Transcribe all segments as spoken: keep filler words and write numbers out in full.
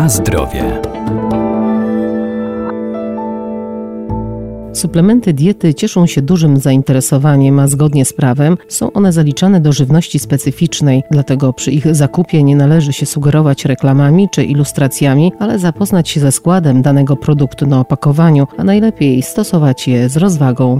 Na zdrowie. Suplementy diety cieszą się dużym zainteresowaniem, a zgodnie z prawem są one zaliczane do żywności specyficznej, dlatego przy ich zakupie nie należy się sugerować reklamami czy ilustracjami, ale zapoznać się ze składem danego produktu na opakowaniu, a najlepiej stosować je z rozwagą.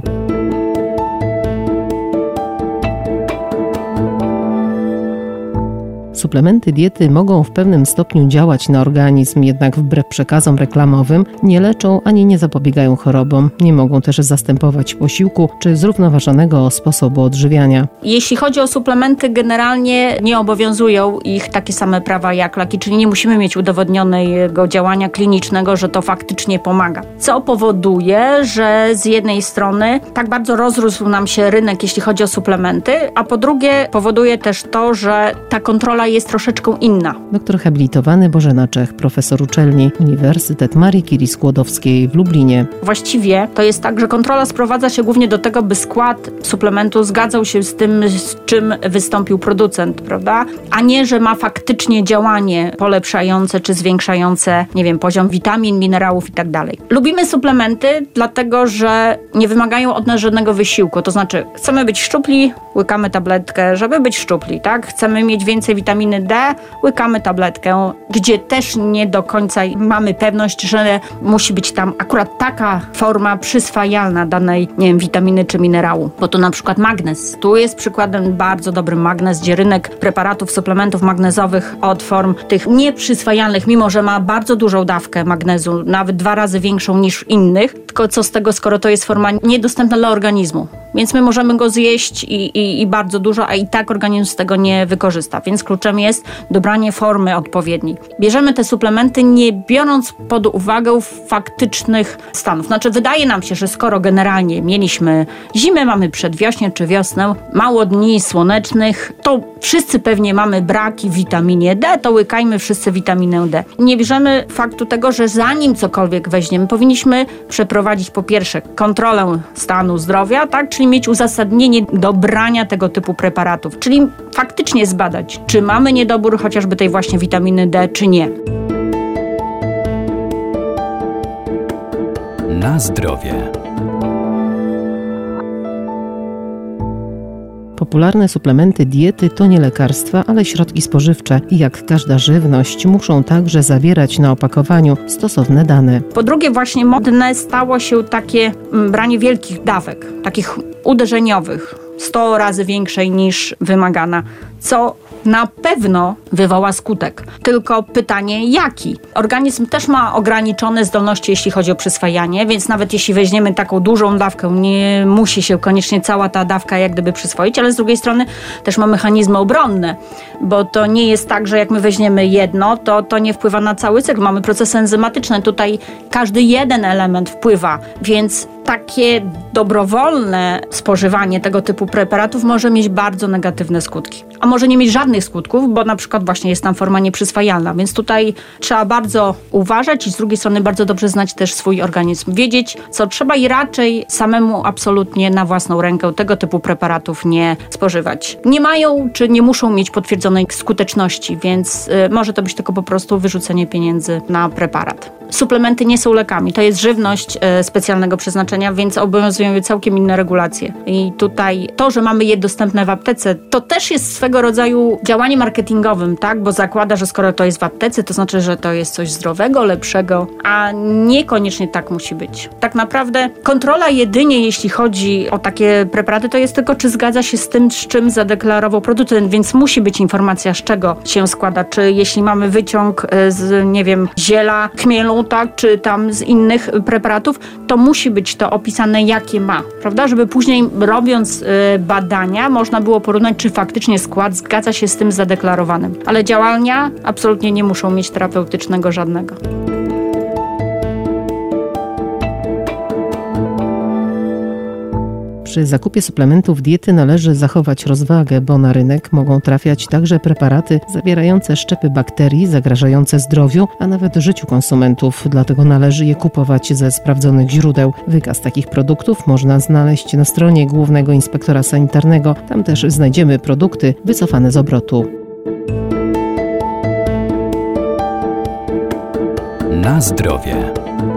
Suplementy diety mogą w pewnym stopniu działać na organizm, jednak wbrew przekazom reklamowym nie leczą ani nie zapobiegają chorobom. Nie mogą też zastępować posiłku czy zrównoważonego sposobu odżywiania. Jeśli chodzi o suplementy, generalnie nie obowiązują ich takie same prawa jak leki, czyli nie musimy mieć udowodnionego działania klinicznego, że to faktycznie pomaga. Co powoduje, że z jednej strony tak bardzo rozrósł nam się rynek, jeśli chodzi o suplementy, a po drugie powoduje też to, że ta kontrola jest troszeczkę inna. Doktor habilitowany Bożena Czech, profesor uczelni Uniwersytet Marii Curie-Skłodowskiej w Lublinie. Właściwie to jest tak, że kontrola sprowadza się głównie do tego, by skład suplementu zgadzał się z tym, z czym wystąpił producent, prawda? A nie, że ma faktycznie działanie polepszające czy zwiększające, nie wiem, poziom witamin, minerałów i tak dalej. Lubimy suplementy, dlatego że nie wymagają od nas żadnego wysiłku. To znaczy, chcemy być szczupli, łykamy tabletkę, żeby być szczupli, tak? Chcemy mieć więcej witaminy D, łykamy tabletkę, gdzie też nie do końca mamy pewność, że musi być tam akurat taka forma przyswajalna danej, nie wiem, witaminy czy minerału. Bo tu na przykład magnez. Tu jest przykładem bardzo dobry magnez, gdzie rynek preparatów, suplementów magnezowych od form tych nieprzyswajalnych, mimo że ma bardzo dużą dawkę magnezu, nawet dwa razy większą niż innych, tylko co z tego, skoro to jest forma niedostępna dla organizmu. Więc my możemy go zjeść i, i, i bardzo dużo, a i tak organizm z tego nie wykorzysta. Więc kluczem jest dobranie formy odpowiedniej. Bierzemy te suplementy nie biorąc pod uwagę faktycznych stanów. Znaczy wydaje nam się, że skoro generalnie mieliśmy zimę, mamy przedwiośnie czy wiosnę, mało dni słonecznych, to wszyscy pewnie mamy braki w witaminie D, to łykajmy wszyscy witaminę D. Nie bierzemy faktu tego, że zanim cokolwiek weźmiemy, powinniśmy przeprowadzić po pierwsze kontrolę stanu zdrowia, tak, czyli mieć uzasadnienie do brania tego typu preparatów, czyli faktycznie zbadać, czy mamy niedobór chociażby tej właśnie witaminy D, czy nie. Na zdrowie. Popularne suplementy diety to nie lekarstwa, ale środki spożywcze i jak każda żywność muszą także zawierać na opakowaniu stosowne dane. Po drugie właśnie modne stało się takie branie wielkich dawek, takich uderzeniowych, sto razy większej niż wymagana, co na pewno wywoła skutek. Tylko pytanie jaki? Organizm też ma ograniczone zdolności, jeśli chodzi o przyswajanie, więc nawet jeśli weźmiemy taką dużą dawkę, nie musi się koniecznie cała ta dawka jak gdyby przyswoić, ale z drugiej strony też ma mechanizmy obronne, bo to nie jest tak, że jak my weźmiemy jedno, to to nie wpływa na cały cykl. Mamy procesy enzymatyczne, tutaj każdy jeden element wpływa, więc takie dobrowolne spożywanie tego typu preparatów może mieć bardzo negatywne skutki. A może nie mieć żadnych skutków, bo na przykład właśnie jest tam forma nieprzyswajalna, więc tutaj trzeba bardzo uważać i z drugiej strony bardzo dobrze znać też swój organizm. Wiedzieć, co trzeba i raczej samemu absolutnie na własną rękę tego typu preparatów nie spożywać. Nie mają czy nie muszą mieć potwierdzonej skuteczności, więc y, może to być tylko po prostu wyrzucenie pieniędzy na preparat. Suplementy nie są lekami, to jest żywność y, specjalnego przeznaczenia, więc obowiązują je całkiem inne regulacje. I tutaj to, że mamy je dostępne w aptece, to też jest swego rodzaju działanie marketingowym, tak? Bo zakłada, że skoro to jest w aptece, to znaczy, że to jest coś zdrowego, lepszego, a niekoniecznie tak musi być. Tak naprawdę kontrola jedynie, jeśli chodzi o takie preparaty, to jest tylko, czy zgadza się z tym, z czym zadeklarował producent, więc musi być informacja, z czego się składa. Czy jeśli mamy wyciąg z, nie wiem, ziela, chmielu, tak, czy tam z innych preparatów, to musi być to opisane, jakie ma, prawda? Żeby później robiąc y, badania, można było porównać, czy faktycznie skład zgadza się z tym zadeklarowanym. Ale działania absolutnie nie muszą mieć terapeutycznego żadnego. Przy zakupie suplementów diety należy zachować rozwagę, bo na rynek mogą trafiać także preparaty zawierające szczepy bakterii zagrażające zdrowiu, a nawet życiu konsumentów. Dlatego należy je kupować ze sprawdzonych źródeł. Wykaz takich produktów można znaleźć na stronie Głównego Inspektora Sanitarnego. Tam też znajdziemy produkty wycofane z obrotu. Na zdrowie.